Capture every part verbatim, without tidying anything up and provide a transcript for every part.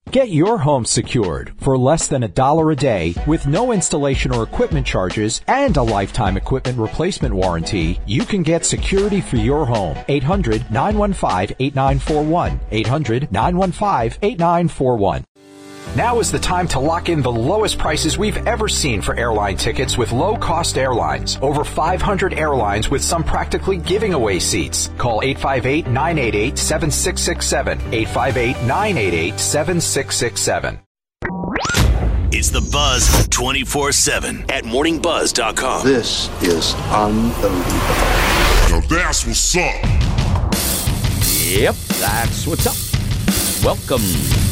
Get your home secured for less than a dollar a day with no installation or equipment charges and a lifetime equipment replacement warranty. You can get security for your home. eight hundred, nine one five, eight nine four one. eight hundred, nine one five, eight nine four one. Now is the time to lock in the lowest prices we've ever seen for airline tickets with low-cost airlines. Over five hundred airlines with some practically giving away seats. Call eight five eight, nine eight eight, seven six six seven. eight five eight, nine eight eight, seven six six seven. It's The Buzz twenty-four seven at morning buzz dot com. This is unbelievable. Now that's what's up. Yep, that's what's up. Welcome.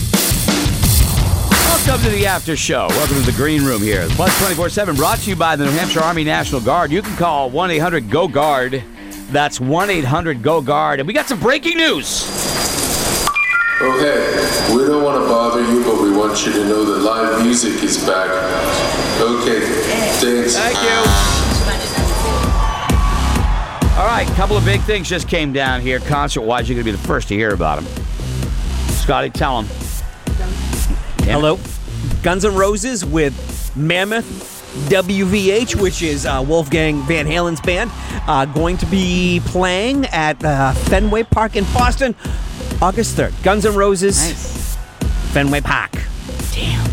Welcome to the after show. Welcome to the green room here. The Buzz twenty-four seven brought to you by the New Hampshire Army National Guard. You can call one eight hundred go guard. That's one eight hundred go guard. And we got some breaking news. Oh, hey, we don't want to bother you, but we want you to know that live music is back. Okay, thanks. Thank you. All right, a couple of big things just came down here. Concert-wise, you're going to be the first to hear about them. Scotty, tell them. Hello. Guns N' Roses with Mammoth W V H, which is uh, Wolfgang Van Halen's band, uh, going to be playing at uh, Fenway Park in Boston August third. Guns N' Roses, nice. Fenway Park. Damn.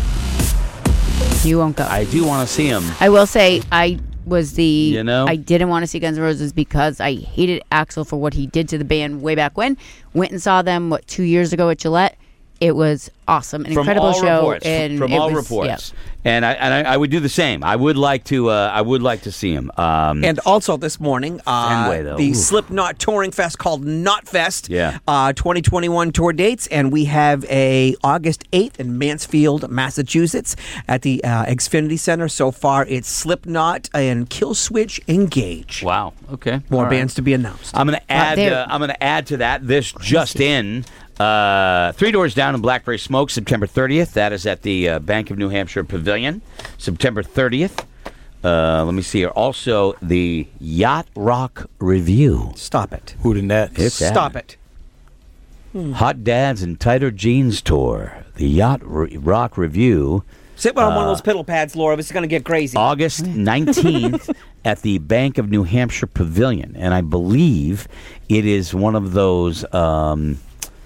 You won't go. I do want to see them. I will say I was the... You know? I didn't want to see Guns N' Roses because I hated Axl for what he did to the band way back when. Went and saw them, what, two years ago at Gillette. It was awesome, an from incredible all show. Reports, and from it all was, reports, yeah. and I and I, I would do the same. I would like to. Uh, I would like to see him. Um, and also this morning, uh, Fenway, though. the Ooh. Slipknot touring fest called Knotfest. Yeah. Uh, twenty twenty-one tour dates, and we have a August eighth in Mansfield, Massachusetts, at the uh, Xfinity Center. So far, it's Slipknot and Killswitch Engage. Wow. Okay. More All bands right. to be announced. I'm going to add. Uh, Uh, I'm going to add to that. This just in. Uh, Three Doors Down in Blackberry Smoke, September thirtieth. That is at the uh, Bank of New Hampshire Pavilion, September thirtieth. Uh, let me see here. Also, the Yacht Rock Review. Stop it. Who did that? It's Stop that. it. Hmm. Hot Dads and Tighter Jeans Tour. The Yacht R- Rock Review. Sit on uh, one of those pedal pads, Laura. It's going to get crazy. August nineteenth at the Bank of New Hampshire Pavilion. And I believe it is one of those um,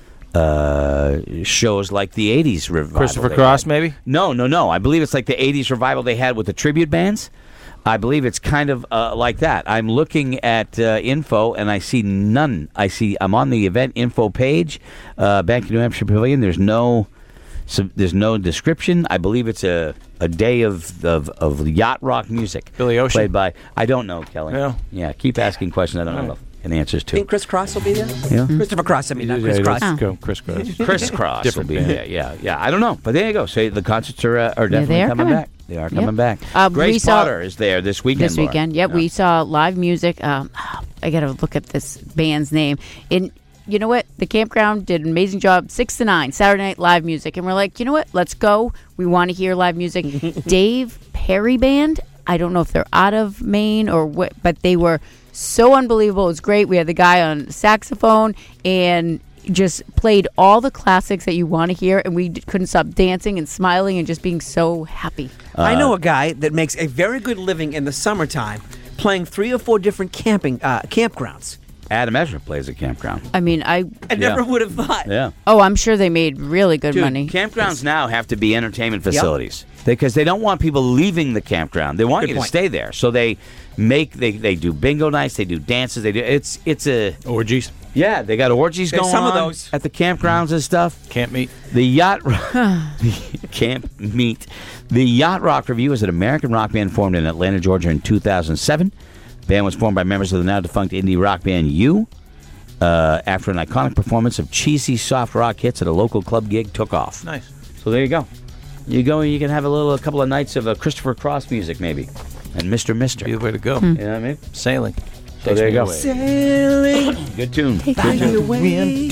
uh, shows like the eighties revival. Christopher Cross, had. maybe? No, no, no. I believe it's like the eighties revival they had with the tribute bands. I believe it's kind of uh, like that. I'm looking at uh, info, and I see none. I see I'm on the event info page, uh, Bank of New Hampshire Pavilion. There's no... So there's no description. I believe it's a, a day of, of of yacht rock music. Billy Ocean. Played by, I don't know, Kelly. Yeah. Yeah, keep asking questions I don't know the answers to. Think Chris Cross will be there? Yeah. Christopher Cross, I mean, not Chris Yeah, Cross. let's go, Chris Cross. Chris Cross Different will be band. there. Yeah, yeah. I don't know. But there you go. So the concerts are, uh, are definitely they are coming, coming. back. They are Yep. coming back. Uh, we Grace saw- Potter is there this weekend. This Laura. weekend, yep. Yeah. We saw live music. Um, I got to look at this band's name. In You know what? The campground did an amazing job. Six to nine, Saturday night live music. And we're like, you know what? Let's go. We want to hear live music. Dave Perry Band. I don't know if they're out of Maine or what, but they were so unbelievable. It was great. We had the guy on saxophone and just played all the classics that you want to hear. And we d- couldn't stop dancing and smiling and just being so happy. Uh, I know a guy that makes a very good living in the summertime playing three or four different camping uh, campgrounds. Adam Ezra plays at campground. I mean, I... I never Yeah. would have thought. Yeah. Oh, I'm sure they made really good Dude, money. campgrounds now have to be entertainment facilities because they don't want people leaving the campground. They want Good you point. to stay there, so they make they, they do bingo nights, they do dances, they do it's it's a Orgies. yeah they got orgies There's going some of on those. at the campgrounds and stuff. Camp meet. The yacht the camp meet. The Yacht Rock Review is an American rock band formed in Atlanta, Georgia, in two thousand seven. The band was formed by members of the now defunct indie rock band U. Uh, after an iconic performance of cheesy soft rock hits at a local club gig took off. Nice. So there you go. You go and you can have a little, a couple of nights of uh, Christopher Cross music maybe, and Mister Mister. Be the way to go. You know what I mean? Sailing. So there you go. Sailing Good tune. Good by tune. the way.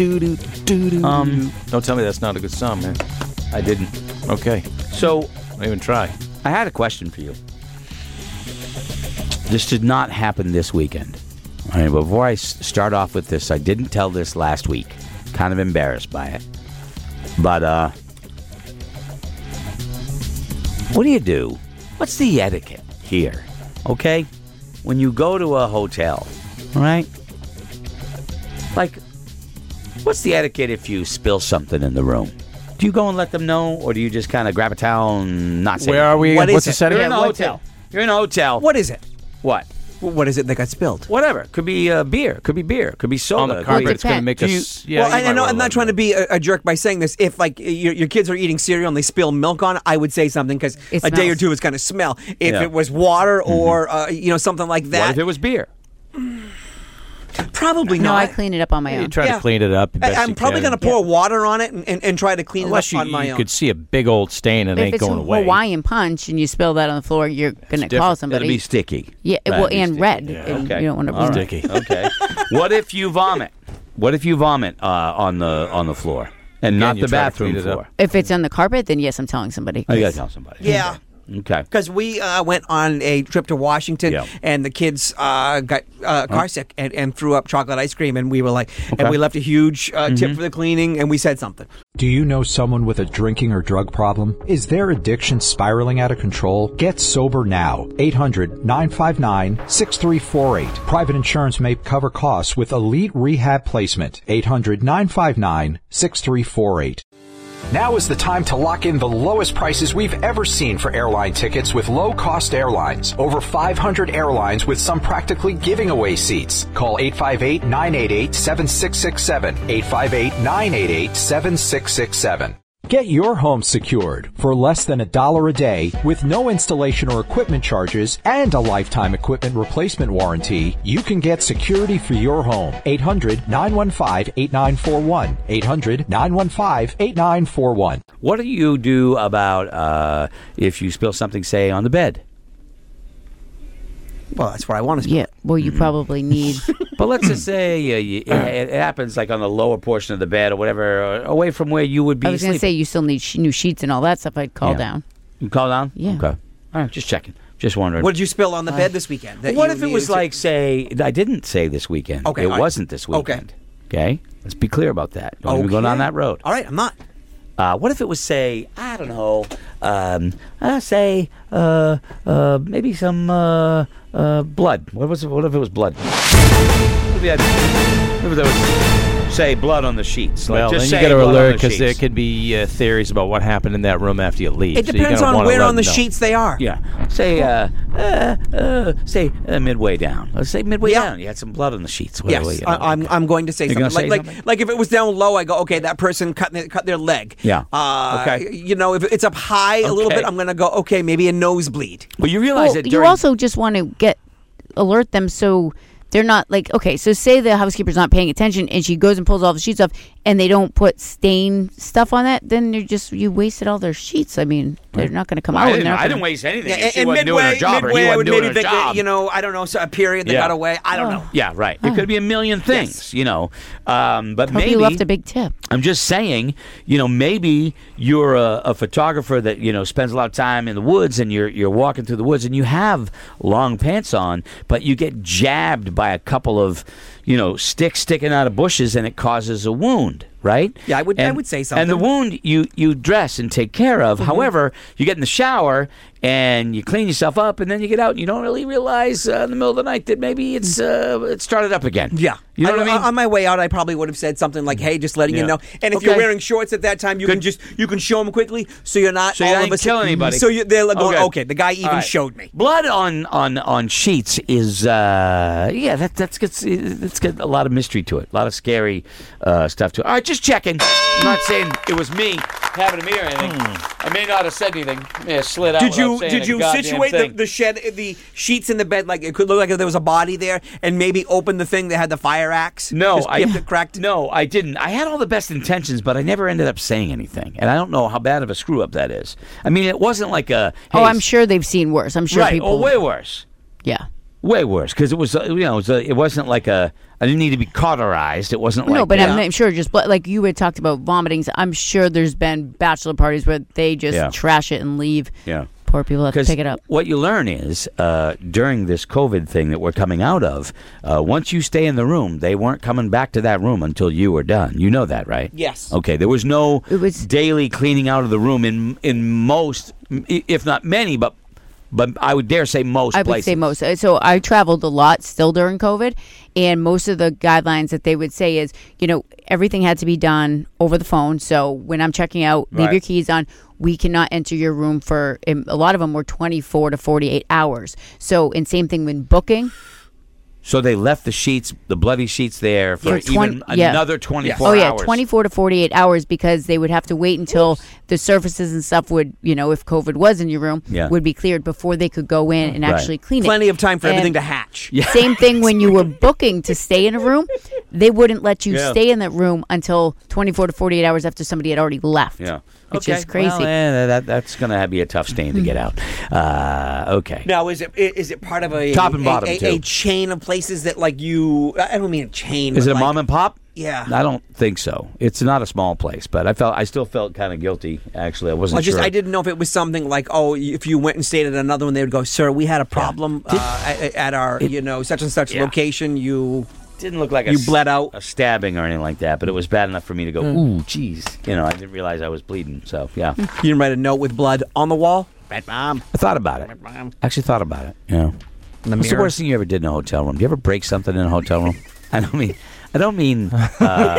Um, Don't tell me that's not a good song, man. I didn't. Okay. So Don't even try. I had a question for you. This did not happen this weekend. All right, before I s- start off with this, I didn't tell this last week. Kind of embarrassed by it. But uh, what do you do? What's the etiquette here? Okay? When you go to a hotel, all right? Like, what's the etiquette if you spill something in the room? Do you go and let them know, or do you just kind of grab a towel and not say Where are we? What What's is the it? setting? You're in a What's hotel. You're in a hotel. What is it? What? What is it that got spilled? Whatever. Could be uh, beer. Could be beer. Could be soda. On the Could carpet, be- it's going to make Do you- us. Yeah, well, you I, I might know wanna I'm let not trying to them be a, a jerk by saying this. If like your, your kids are eating cereal and they spill milk on it, I would say something because It a day or smells. two it's going to smell. If Yeah. it was water or uh, you know something like What that, if it was beer? probably No, not. I clean it up on my know. You own. try Yeah. to clean it up. the I, best I'm you probably can. going to pour water on it and, and, and try to clean Unless it you, up on my you own. could see a big old stain and it If ain't it's going away. Hawaiian punch and you spill that on the floor, you're going to call different. somebody. It'll be sticky. Yeah, That'd well, be and sticky. red. Yeah. And Okay. You don't want to All right. Sticky. Okay. What if you vomit? What if you vomit uh, on the on the floor and not you the try to bathroom clean it up. floor? If it's on the carpet, then yes, I'm telling somebody. Oh, you gotta tell somebody. Yeah. Okay. Because we uh, went on a trip to Washington, Yeah. and the kids uh, got uh, car sick and, and threw up chocolate ice cream, and we were like, Okay. and we left a huge uh, tip for the cleaning, and we said something. Do you know someone with a drinking or drug problem? Is their addiction spiraling out of control? Get sober now. eight hundred nine five nine six three four eight. Private insurance may cover costs with Elite Rehab Placement. eight hundred nine five nine six three four eight. Now is the time to lock in the lowest prices we've ever seen for airline tickets with low-cost airlines. Over five hundred airlines with some practically giving away seats. Call eight five eight nine eight eight seven six six seven. eight five eight nine eight eight seven six six seven. Get your home secured for less than a dollar a day with no installation or equipment charges and a lifetime equipment replacement warranty. You can get security for your home. eight hundred nine one five eight nine four one. eight hundred nine one five eight nine four one. What do you do about uh, if you spill something, say, on the bed? Well, that's where I want to. Yeah, well, you probably need. But let's just say uh, you, it, it happens like on the lower portion of the bed or whatever, uh, away from where you would be I was going to sleeping. say you still need sh- new sheets and all that stuff. I'd call Yeah. down. You call down? Yeah. Okay. All right, just checking. Just wondering. What did you spill on the bed this weekend? that What you if it was needed to- like, say, I didn't say this weekend. Okay, It all right. wasn't this Okay. weekend. Okay. Let's be clear about that. Don't even go Okay. down that road. All right, I'm not. Uh, what if it was, say, I don't know, um, uh, say, uh, uh, maybe some uh, uh, blood. What was it? What if it was blood? Maybe, had, maybe there was, say, blood on the sheets. Like, Well, just then say you got to blood on alert the because there sheets. could be uh, theories about what happened in that room after you leave. It So you depends gotta on wanna where let on the them know. sheets they are. Yeah. Say, uh, uh, uh, say uh, midway down. Let's say midway Yeah. down. You had some blood on the sheets. Yes, Whatever, you know. I, I'm. I'm going to say You're something. gonna say like, like, something? like if it was down low, I go, okay, that person cut their, cut their leg. Yeah. Uh, Okay. You know, if it's up high a little Okay. bit, I'm going to go, okay, maybe a nosebleed. Well, you realize Well, that you during also just want to get alert them so they're not like okay. So say the housekeeper's not paying attention and she goes and pulls all the sheets off and they don't put stain stuff on that. Then they're just you wasted all their sheets. I mean, they're not going to come Well, out. I and didn't, they're not I gonna- didn't waste anything. Yeah, if and, she and wasn't midway, doing her job, or midway, he I wasn't would doing maybe her think, that, job. you know, I don't know, so a period that Yeah. got away. I don't know. Yeah, right. It could be a million things, you know. Um, but Hope maybe you left a big tip. I'm just saying, you know, maybe you're a, a photographer that you know spends a lot of time in the woods, and you're you're walking through the woods, and you have long pants on, but you get jabbed by a couple of, you know, sticks sticking out of bushes, and it causes a wound. Right? Yeah, I would- I And- would say And the something. wound you you dress and take care of. Mm-hmm. However, you get in the shower and you clean yourself up, and then you get out, and you don't really realize uh, in the middle of the night that maybe it's uh, it started up again. Yeah. You know what I mean? On my way out, I probably would have said something like, hey, just letting Yeah. you know. And if Okay. you're wearing shorts at that time, you can Good. just, you can show them quickly so you're not So you all didn't of a kill sudden- anybody. So you, they're like going, Okay. okay, the guy even All right. showed me. Blood on on on sheets is uh, yeah that that's got it's got a lot of mystery to it, a lot of scary uh, stuff to it. All right, just checking. I'm not saying it was me having a mirror or anything. I may not have said anything. I may have slid out. Did without you saying did a you goddamn situate the, thing. the shed, the sheets in the bed like it could look like there was a body there, and maybe open the thing that had the fire axe? No, just I kept it cracked. No, I didn't. I had all the best intentions, but I never ended up saying anything, and I don't know how bad of a screw up that is. I mean, it wasn't like a. Oh, hey, I'm sure they've seen worse. I'm sure right, people. or way worse. Yeah. Way worse, because it was, uh, you know, it, was, uh, it wasn't like a. I didn't need to be cauterized. It wasn't like. No, but that. I'm, I'm sure just blo- like you had talked about vomitings. I'm sure there's been bachelor parties where they just Yeah. trash it and leave. Yeah. Poor people have to 'Cause pick it up. what you learn is uh, during this COVID thing that we're coming out of, uh, once you stay in the room, they weren't coming back to that room until you were done. You know that, right? Yes. Okay. There was no It was- daily cleaning out of the room in in most, if not many, but but I would dare say most I would places. say most. Uh, So I traveled a lot still during COVID, and most of the guidelines that they would say is, you know, everything had to be done over the phone. So when I'm checking out, leave Right. your keys on. We cannot enter your room for, and a lot of them were twenty-four to forty-eight hours. So, and same thing when booking. So they left the sheets, the bloody sheets there for For twenty even yeah. another twenty-four Oh yeah, hours. twenty-four to forty-eight hours because they would have to wait until the surfaces and stuff would, you know, if COVID was in your room, Yeah. would be cleared before they could go in and Right. actually clean it. Plenty of time for And everything to hatch. Same thing when you were booking to stay in a room, they wouldn't let you Yeah. stay in that room until twenty-four to forty-eight hours after somebody had already left. Yeah. Which okay. is crazy. Well, eh, that, that's going to be a tough stain to get out. Uh, okay. Now, is it is it part of a Top and a- bottom, a, too. a chain of places that like you? I don't mean a chain. Is but it a like, mom and pop? Yeah. I don't think so. It's not a small place, but I felt I still felt kind of guilty. Actually, I wasn't Well, just sure. I didn't know if it was something like, oh, if you went and stayed at another one, they would go, sir, we had a problem Did- uh, at, at our it- you know such and such Yeah. location. You Didn't look like a You s- bled out? a stabbing or anything like that, but it was bad enough for me to go, ooh, jeez. You know, I didn't realize I was bleeding. So yeah, you didn't write a note with blood on the wall. Red bomb. I thought about it. Actually, thought about it. Yeah. In the What's the mirror. worst thing you ever did in a hotel room? Do you ever break something in a hotel room? I don't mean. I don't mean. Uh,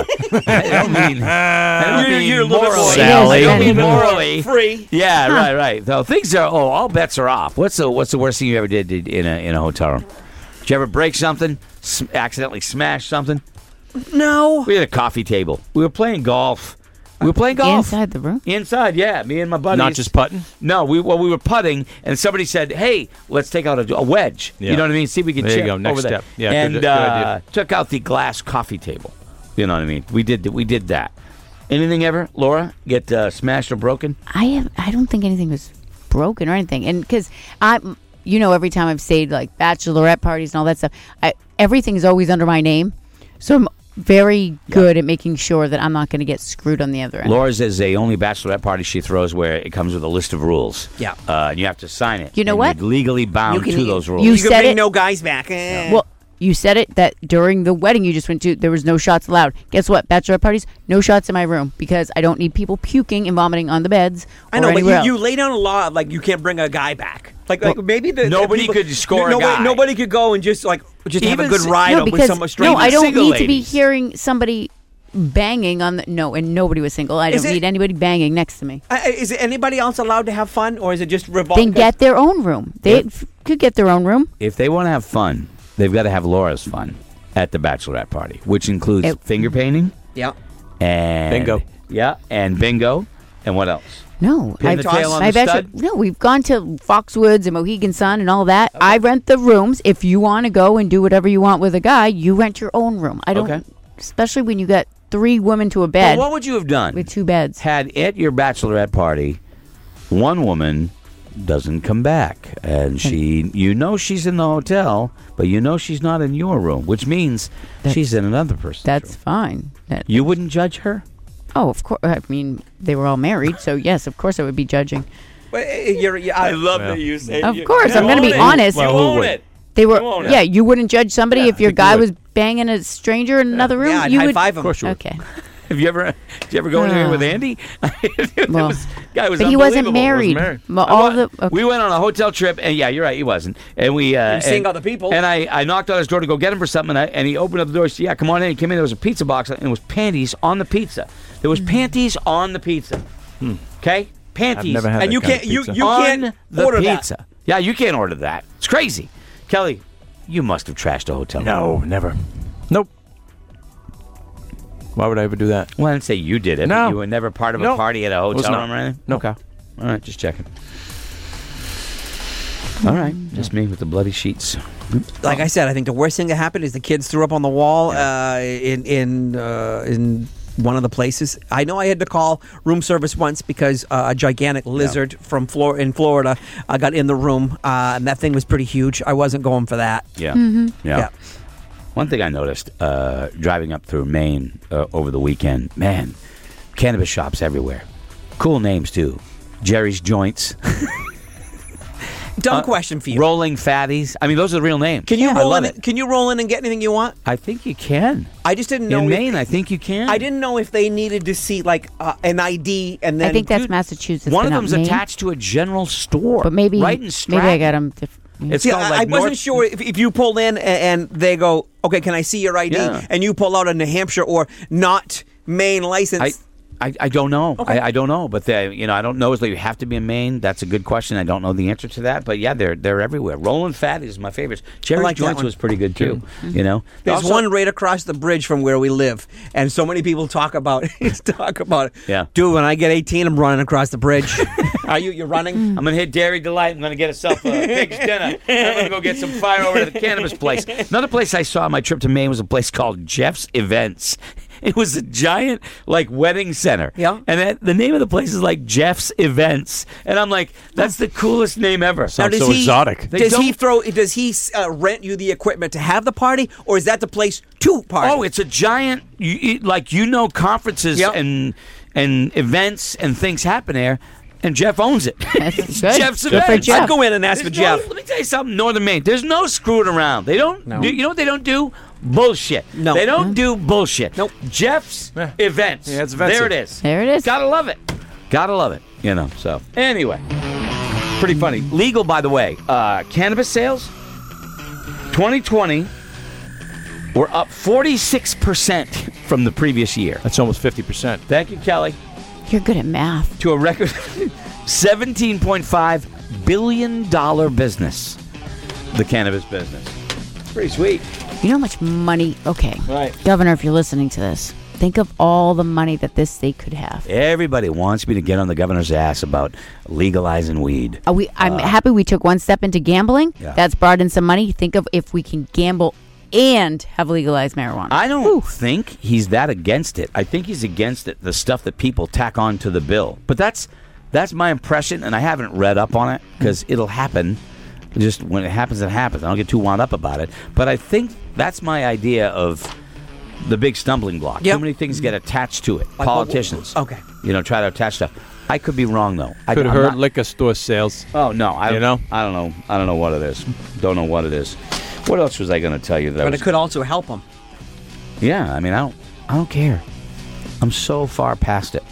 I don't mean. I don't You're- mean you're a little bit morally. more- I don't mean Sally. morally. Free. Yeah, right, right. So things are. Oh, all bets are off. What's the What's the worst thing you ever did in a in a hotel room? Did you ever break something? S- accidentally smash something? No. We had a coffee table. We were playing golf. We were playing golf Inside the room? Inside, yeah. Me and my buddies. Not just putting? No, we well we were putting, and somebody said, "Hey, let's take out a, a wedge." Yeah. You know what I mean? See if we can There you chip go, next over there. step. Yeah, and good- good uh, idea. took out the glass coffee table. You know what I mean? We did we did that. Anything ever, Laura, get uh, smashed or broken? I have. I don't think anything was broken or anything, and because I, you know, every time I've stayed like bachelorette parties and all that stuff, I, everything's always under my name, so I'm very good at making sure that I'm not going to get screwed on the other end. Laura's is the only bachelorette party she throws where it comes with a list of rules. Yeah. uh, and you have to sign it. You know and what? You're legally bound You can- to those rules. You You can said bring it- no guys back. Eh. Well, you said it that during the wedding you just went to, there was no shots allowed. Guess what? Bachelorette parties, no shots in my room because I don't need people puking and vomiting on the beds. I know, or but you, anywhere you else. lay down a law of, like you can't bring a guy back. Like, like maybe the nobody people- could score a nobody, guy. Nobody could go and just like just have a Even good s- ride no, with because some no, stranger. I don't single need to be ladies. hearing somebody banging on the no, and nobody was single. I Is don't it- need anybody banging next to me. Uh, is it anybody else allowed to have fun, or is it just revolving? Then get their own room. They Yep. f- could get their own room. If they want to have fun, they've got to have Laura's fun at the bachelorette party, which includes It- finger painting Yeah. and Bingo. Yeah, and bingo, and what else? No, Pin I've the tail on my the bachelor- stud? No, we've gone to Foxwoods and Mohegan Sun and all that. I rent the rooms. If you want to go and do whatever you want with a guy, you rent your own room. I don't, Okay. especially when you got three women to a Well, bed what would you have done? with two beds. Had at your bachelorette party, one woman doesn't come back, and she, you know, she's in the hotel, but you know she's not in your room, which means That's- she's in another person's That's room. fine. That, You wouldn't judge her. oh, of course. I mean, they were all married, so yes, of course I would be judging. But, uh, you're, you I love that you say. Of course, I'm going to be honest. Well, who would? They were, You own it. yeah. You wouldn't judge somebody if your think you guy would. was banging a stranger in another room. Yeah, I'd you high would. five him. Of course you would. Okay. Have you ever? Did you ever go anywhere Uh, with Andy? That well, was- guy was but he wasn't unbelievable. married. married. Well, I all wa- the okay. We went on a hotel trip, and yeah, you're right, he wasn't. And we uh, And seeing and- other people. And I, I knocked on his door to go get him for something, and, I, and he opened up the door. He said, "Yeah, come on in." He came in. There was a pizza box, and it was panties on the pizza. There was panties on the pizza. Okay, panties. I've never had And that you kind of can't- you- pizza. you- on can't the order that. pizza. Yeah, you can't order that. It's crazy. Kelly, you must have trashed a hotel. No, never. Nope. Why would I ever do that? Well, I didn't say you did it. No. But you were never part of a No. party at a Was hotel not. room or anything? No. Okay. All right, just checking. All right, just me with the bloody sheets. Like I said, I think the worst thing that happened is the kids threw up on the wall uh, in in uh, in one of the places. I know I had to call room service once because uh, a gigantic lizard from Flor- in Florida uh, got in the room, uh, and that thing was pretty huge. I wasn't going for that. Yeah. Mm-hmm. Yeah. Yeah. One thing I noticed uh, driving up through Maine uh, over the weekend, man, cannabis shops everywhere. Cool names, too. Jerry's Joints. Dumb question for you. Rolling Fatties. I mean, those are the real names. Can you I roll love in? it. Can you roll in and get anything you want? I think you can. I just didn't know In if- Maine, I think you can. I didn't know if they needed to see like uh, an I D and then. I think that's Dude, Massachusetts. One but of not them's Maine. attached to a general store. But maybe, right in maybe Stratton. I got them. Diff- It's See, called I, like I wasn't North- sure if, if you pulled in and, and they go, okay, can I see your I D? Yeah. And you pull out a New Hampshire or not Maine license. I, I, I don't know. Okay. I, I don't know, but they, you know, I don't know if you have to be in Maine. That's a good question. I don't know the answer to that, but yeah, they're they're everywhere. Rolling Fatties is my favorite. Jerry's like that Joints one. was pretty good too. You know, There's Also- one right across the bridge from where we live, and so many people talk about it. talk about it. Yeah. Dude, when I get eighteen, I'm running across the bridge. Are you? You're running? I'm gonna hit Dairy Delight. I'm gonna get myself a pig's dinner. I'm gonna go get some fire over to the cannabis place. Another place I saw on my trip to Maine was a place called Jeff's Events. It was a giant like wedding center. Yeah. And that, the name of the place is like Jeff's Events, and I'm like, that's the coolest name ever. Sounds does so he- exotic. They Does he don't- throw? Does he uh, rent you the equipment to have the party, or is that the place to party? Oh, it's a giant, you, you- like you know, conferences Yep. and and events and things happen there, and Jeff owns it. That's good. Jeff's Good for Events. Jeff. I'd go in and ask There's for no- Jeff. let me tell you something, Northern Maine. There's no screwing around. They don't. No. Do, you know what they don't do? Bullshit. No. They don't do bullshit. Nope. Jeff's Yeah. Events. Yeah, it's events. There it is. There it is. Gotta love it. Gotta love it. You know. So anyway, pretty funny. Legal, by the way. Uh, cannabis sales. twenty twenty. We're up forty-six percent from the previous year. That's almost fifty percent. Thank you, Kelly. You're good at math. To a record seventeen point five billion dollars business. The cannabis business. Pretty sweet. You know how much money? Okay, Right. Governor, if you're listening to this, think of all the money that this state could have. Everybody wants me to get on the governor's ass about legalizing weed. Are we? I'm happy we took one step into gambling. Yeah. That's brought in some money. Think of if we can gamble and have legalized marijuana. I don't Whew. think he's that against it. I think he's against it, the stuff that people tack on to the bill. But that's that's my impression, and I haven't read up on it because it'll happen. Just when it happens, it happens. I don't get too wound up about it. But I think that's my idea of the big stumbling block. Yep. Too many things get attached to it. Like, Politicians. well, okay. You know, try to attach stuff. I could be wrong, though. I, Could I'm hurt not- liquor store sales. Oh, no. I, You know? I don't know. I don't know what it is. Don't know what it is. What else was I going to tell you? That I But was it could also help him. Yeah, I mean, I don't, I don't care. I'm so far past it.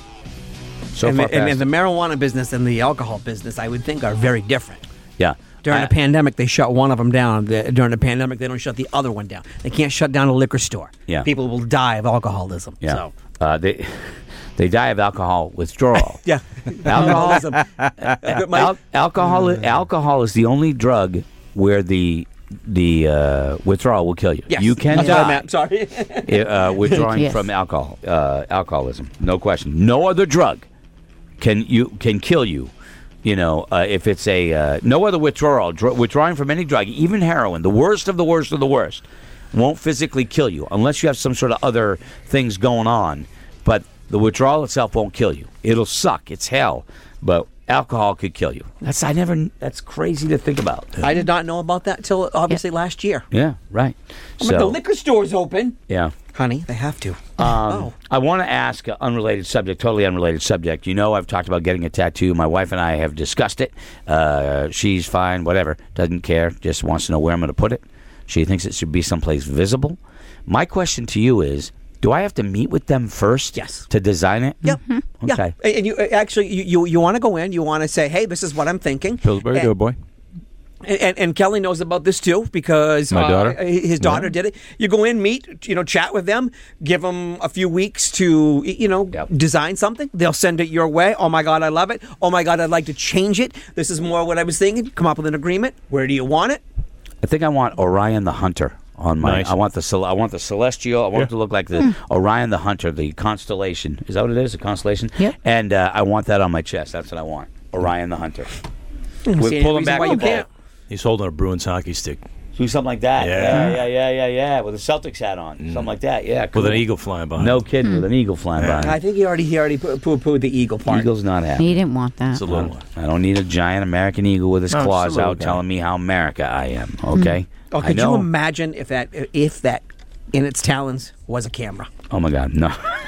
So and, far the, and, past and the it. marijuana business and the alcohol business, I would think, are very different. Yeah. During I- the pandemic, they shut one of them down. The, during the pandemic, they don't shut the other one down. They can't shut down a liquor store. Yeah. People will die of alcoholism. Yeah. So. Uh, they they die of alcohol withdrawal. Yeah. Alcoholism. Good, Mike. Al- alcohol. Alcohol is the only drug where the the uh, withdrawal will kill you. Yes. You can That's what I die meant. Sorry. uh, withdrawing Yes. from alcohol, uh, alcoholism. No question. No other drug can you can kill you. You know, uh, if it's a uh, no other withdrawal, dr- withdrawing from any drug, even heroin, the worst of the worst of the worst, won't physically kill you unless you have some sort of other things going on. But the withdrawal itself won't kill you. It'll suck. It's hell. But alcohol could kill you. That's I never. That's crazy to think about. I did not know about that till obviously last year. Yeah. Right. I'm like, the liquor store's open. Yeah. Honey, they have to. Um, oh. I want to ask an unrelated subject, totally unrelated subject. You know, I've talked about getting a tattoo. My wife and I have discussed it. Uh, she's fine, whatever, doesn't care, just wants to know where I'm going to put it. She thinks it should be someplace visible. My question to you is, do I have to meet with them first Yes. to design it? Yep. Okay. Yeah. And you uh, actually you you, you want to go in. You want to say, hey, this is what I'm thinking. Pillsbury, and, good boy. And, and, and Kelly knows about this too because My uh, daughter? his daughter did it. You go in, meet, you know, chat with them, give them a few weeks to, you know, Yep. design something. They'll send it your way. Oh my God, I love it. Oh my God, I'd like to change it. This is more what I was thinking. Come up with an agreement. Where do you want it? I think I want Orion the Hunter on my. Nice. I want the cel- I want the celestial. I want Yeah. it to look like the Orion the Hunter, the constellation. Is that what it is? A constellation. Yep. And uh, I want that on my chest. That's what I want. Orion the Hunter. See We're any pulling reason back why the you ball. can't. He's holding a Bruins hockey stick Do something like that. Yeah. Yeah, yeah, yeah, yeah, yeah. With a Celtics hat on. Something like that. Yeah. Cool. with an eagle flying behind. No kidding. With an eagle flying Yeah. by. I think he already he already poo pooed the eagle part. Eagle's not happy. He didn't want that. It's a little one. I don't need a giant American eagle with his No, just a claws little out guy. telling me how America I am. Okay. Oh, I could you know. imagine if that if that in its talons was a camera? Oh my God, no.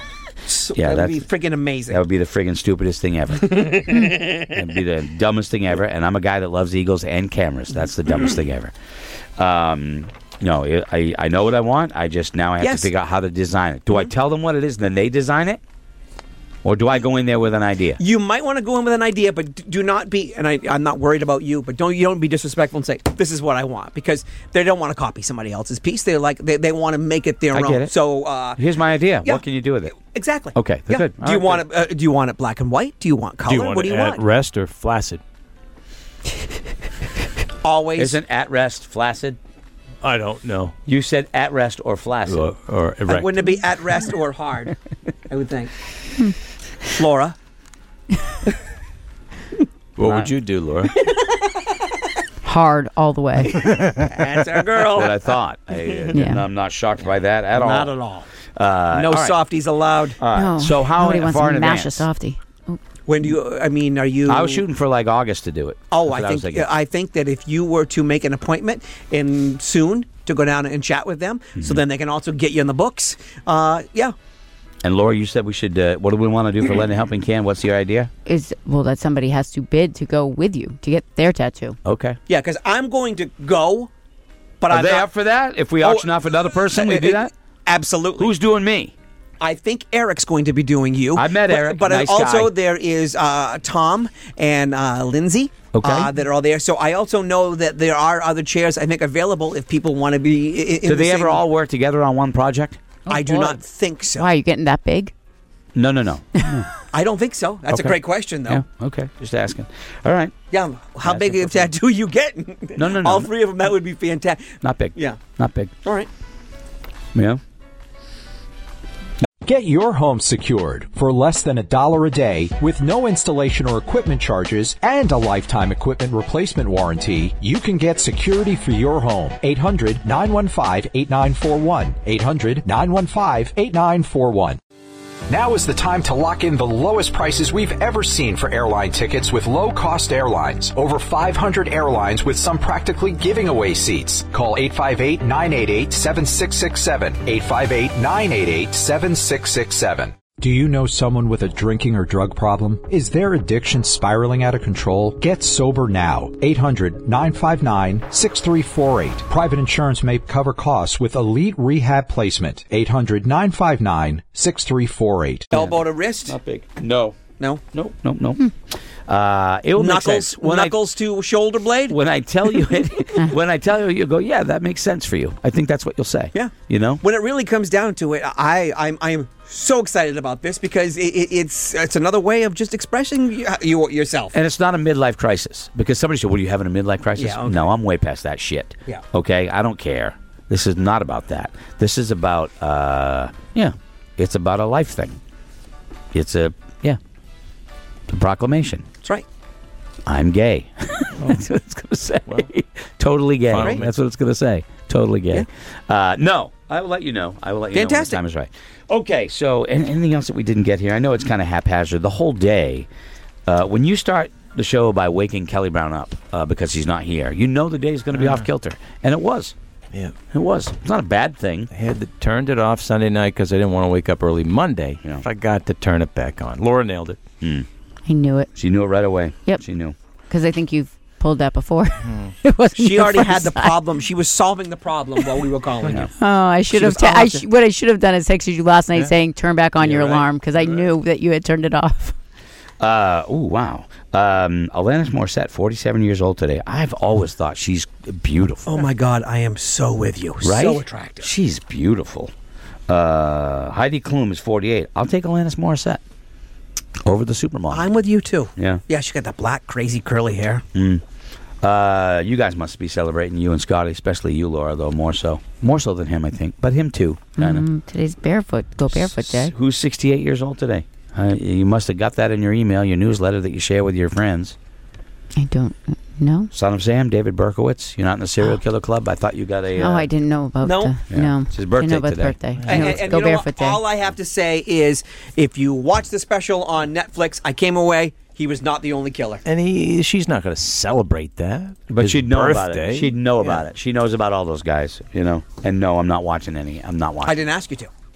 So Yeah, that would be that's- freaking amazing. That would be the friggin' stupidest thing ever. That'd be the dumbest thing ever. And I'm a guy that loves eagles and cameras. That's the dumbest thing ever. Um, no, it, I I know what I want. I just now I have Yes. to figure out how to design it. Do I tell them what it is and then they design it, or do I go in there with an idea? You might want to go in with an idea, but d- do not be. And I, I'm not worried about you, but don't you don't be disrespectful and say this is what I want, because they don't want to copy somebody else's piece. They like they, they want to make it their I own. get it. So uh, Here's my idea. Yeah. What can you do with it? exactly. Okay, Yeah. good. Do All you right, want it? Uh, do you want it black and white? Do you want color? Do you want what do it you at want? rest or flaccid? Always. Isn't at rest flaccid? I don't know. You said at rest or flaccid. Or, or Uh, erect. wouldn't it be at rest or hard? I would think. Laura. What would you do, Laura? Hard all the way. That's our girl. What I thought. I, uh, Yeah. I'm not shocked by that at all. Not at all. Uh, No all right. softies allowed. All right. No, So how nobody wants far to in mash a advance? softie. When do you? I mean, are you? I was shooting for like August to do it. Oh, That's I what was think thinking. I think that if you were to make an appointment in soon to go down and chat with them, Mm-hmm. so then they can also get you in the books. Uh, yeah. And Laura, you said we should. Uh, what do we want to do for Lend a Helping Hand? What's your idea? Is well that somebody has to bid to go with you to get their tattoo. Okay. Yeah, because I'm going to go, but Are I'm they not, up for that? If we Oh, auction off another person, we do that. Absolutely. Who's doing me? I think Eric's going to be doing you. I met but, Eric, but nice also guy. there is uh, Tom and uh, Lindsay. Okay. Uh, that are all there. So I also know that there are other chairs I think available if people want to be. i- In Do the they same- ever all work together on one project? I do boy. not think so. Why are you getting that big? No, no, no. I don't think so. That's Okay. a great question, though. Yeah. Okay. Just asking. All right. Yeah, how That's big a of a tattoo you getting? No, no, no. All three of them, that would be fantastic. Not big. Yeah. Not big. All right. Yeah. Get your home secured for less than a dollar a day with no installation or equipment charges and a lifetime equipment replacement warranty. You can get security for your home. eight hundred nine one five eight nine four one. eight hundred nine one five eight nine four one. Now is the time to lock in the lowest prices we've ever seen for airline tickets with low-cost airlines. Over five hundred airlines with some practically giving away seats. Call eight five eight nine eight eight seven six six seven. eight five eight nine eight eight seven six six seven. Do you know someone with a drinking or drug problem? Is their addiction spiraling out of control? Get sober now. eight hundred nine five nine six three four eight. Private insurance may cover costs with Elite Rehab Placement. eight hundred nine five nine six three four eight. Elbow to wrist? Not big. No. No. No. No. No. Uh, it will make Knuckles, sense. When I- knuckles to shoulder blade? When I tell you it, when I tell you, you go, yeah, that makes sense for you. I think that's what you'll say. Yeah. You know? When it really comes down to it, I, I'm, I'm so excited about this because it, it, it's it's another way of just expressing you, you yourself. And it's not a midlife crisis because somebody said, "What are you having a midlife crisis?" Yeah, okay. No, I'm way past that shit. Yeah. Okay, I don't care. This is not about that. This is about, uh, yeah, it's about a life thing. It's a yeah, a proclamation. That's right. I'm gay. That's what it's going to say. Totally gay. Fine. That's what it's going to say. Totally gay. Uh, no, I will let you know. I will let you Fantastic. know when the time is right. Okay, so and anything else that we didn't get here? I know it's kind of haphazard. The whole day, uh, when you start the show by waking Kelly Brown up uh, because he's not here, you know the day is going to be off kilter. And it was. Yeah. It was. It's not a bad thing. I had to, turned it off Sunday night because I didn't want to wake up early Monday. Yeah. I got to turn it back on. Laura nailed it. I knew it She knew it right away. Yep. She knew. because I think you've pulled that before. it wasn't She your already first had the time. problem. She was solving the problem while we were calling you. Oh, I should She have. was Ta- I calling sh- to- what I should have done is texted you last night Yeah. saying turn back on You're your right. alarm because I You're knew that you had turned it off. Uh, oh, wow. Um, Alanis Morissette, forty-seven years old today. I've always thought she's beautiful. Oh my God, I am so with you. Right? So attractive. She's beautiful. Uh, Heidi Klum is forty-eight. I'll take Alanis Morissette over the supermodel. I'm with you too. Yeah. Yeah, she got that black, crazy, curly hair. Mm. Uh, you guys must be celebrating, you and Scotty, especially you, Laura, though, more so. More so than him, I think. But him, too, kind of. Mm, today's barefoot. Go barefoot day. Who's sixty-eight years old today? Uh, you must have got that in your email, your newsletter that you share with your friends. I don't know. Son of Sam, David Berkowitz. You're not in the serial killer club? I thought you got a... Oh, Uh, I didn't know about No. the, Yeah. no. It's his I birthday know about today. the birthday. I And, know and, it's and go you know barefoot what? day. All I have to say is if you watch the special on Netflix, I came away, he was not the only killer. And he, she's not going to celebrate that. But His she'd know birthday. about it. She'd know about Yeah. it. She knows about all those guys, you know. And no, I'm not watching any. I'm not watching. I didn't ask you to.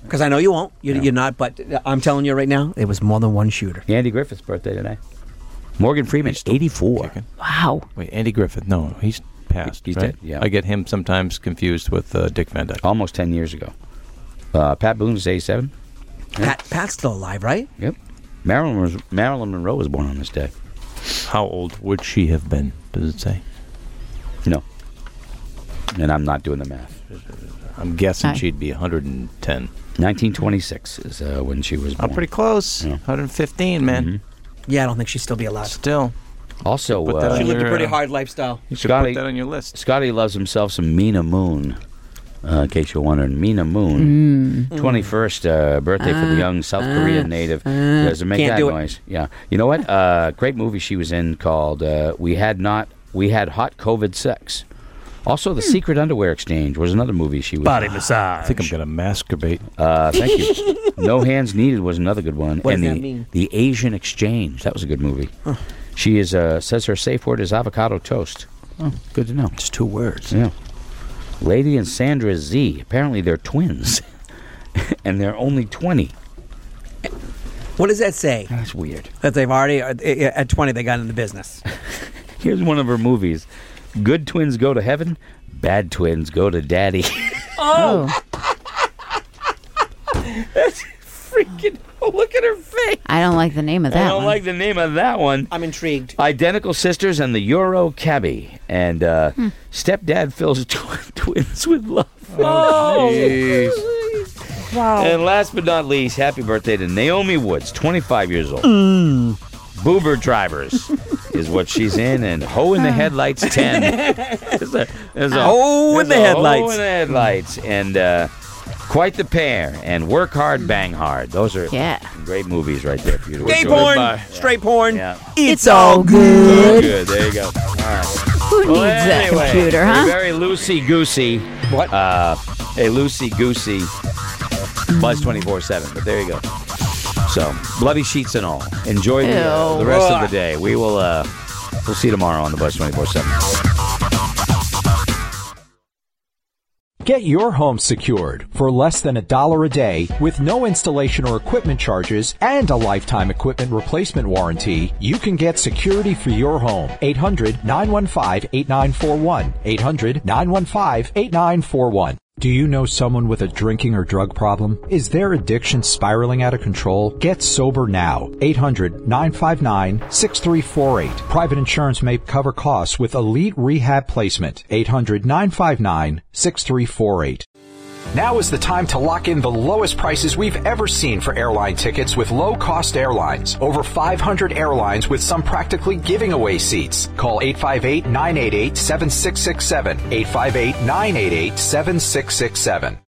Because I know you won't. You're, you're not, but I'm telling you right now, it was more than one shooter. Andy Griffith's birthday today. Morgan Freeman, eighty-four. Kicking. Wow. Wait, Andy Griffith? No, he's passed. He's right? dead, yeah. I get him sometimes confused with uh, Dick Van Dyke. Almost ten years ago. Uh, Pat Boone's eighty-seven. Pat, Pat's still alive, right? Yep. Marilyn was, Marilyn Monroe was born on this day. How old would she have been? Does it say? No. And I'm not doing the math. I'm guessing Hi. she'd be one hundred ten. nineteen twenty-six is uh, when she was born. I'm pretty close. Yeah. one hundred fifteen, man. Mhm. Yeah, I don't think she'd still be alive. Still. Also, Put that uh, She on lived a your, pretty uh, hard lifestyle. You should Scotty- put that on your list. Scotty loves himself some Mina Moon. Uh, in case you're wondering, Mina Moon, twenty-first uh, birthday for the young South Korean native. Does it make Can't that do it. noise? Yeah. You know what? Uh, great movie she was in called uh, "We Had Not We Had Hot COVID Sex." Also, The Secret Underwear Exchange was another movie she was. Body in. massage. I think I'm going to masturbate. Uh, thank you. No Hands Needed was another good one. What and does the, that mean? The Asian Exchange. That was a good movie. She is uh, says her safe word is avocado toast. Oh, good to know. It's two words. Yeah. Lady and Sandra Z. Apparently they're twins. And they're only twenty. What does that say? That's weird. That they've already, uh, at twenty, they got into business. Here's one of her movies. Good twins go to heaven. Bad twins go to daddy. Oh. That's freaking... Oh, look at her face. I don't like the name of that I don't one. like the name of that one. I'm intrigued. Identical Sisters and the Euro Cabbie. And uh, Stepdad fills tw- twins with love. Oh, jeez. Wow. And last but not least, happy birthday to Naomi Woods, twenty-five years old. Mm. Boober Drivers is what she's in, and Ho in the Headlights ten. There's a, there's a, Ho in there's the a Headlights. Ho in the Headlights. And uh, Quite the Pair and Work Hard, Bang Hard. Those are Yeah. great movies right there for you to Gay enjoy. porn, Bye. straight porn. Yeah. It's, It's all all good. Good, there you go. All right. Who needs Well, that anyway, computer, a huh? very loosey-goosey. What? Uh, a loosey-goosey Buzz twenty-four seven, but there you go. So, bloody sheets and all. Enjoy the, uh, Ew. the rest of the day. We will, uh, we'll see you tomorrow on the Buzz twenty-four seven. Get your home secured for less than a dollar a day with no installation or equipment charges and a lifetime equipment replacement warranty. You can get security for your home. eight hundred nine one five eight nine four one. eight hundred nine one five eight nine four one. Do you know someone with a drinking or drug problem? Is their addiction spiraling out of control? Get sober now. eight hundred nine five nine six three four eight. Private insurance may cover costs with Elite Rehab Placement. eight hundred nine five nine six three four eight. Now is the time to lock in the lowest prices we've ever seen for airline tickets with low-cost airlines. Over five hundred airlines with some practically giving away seats. Call eight five eight nine eight eight seven six six seven. eight five eight nine eight eight seven six six seven.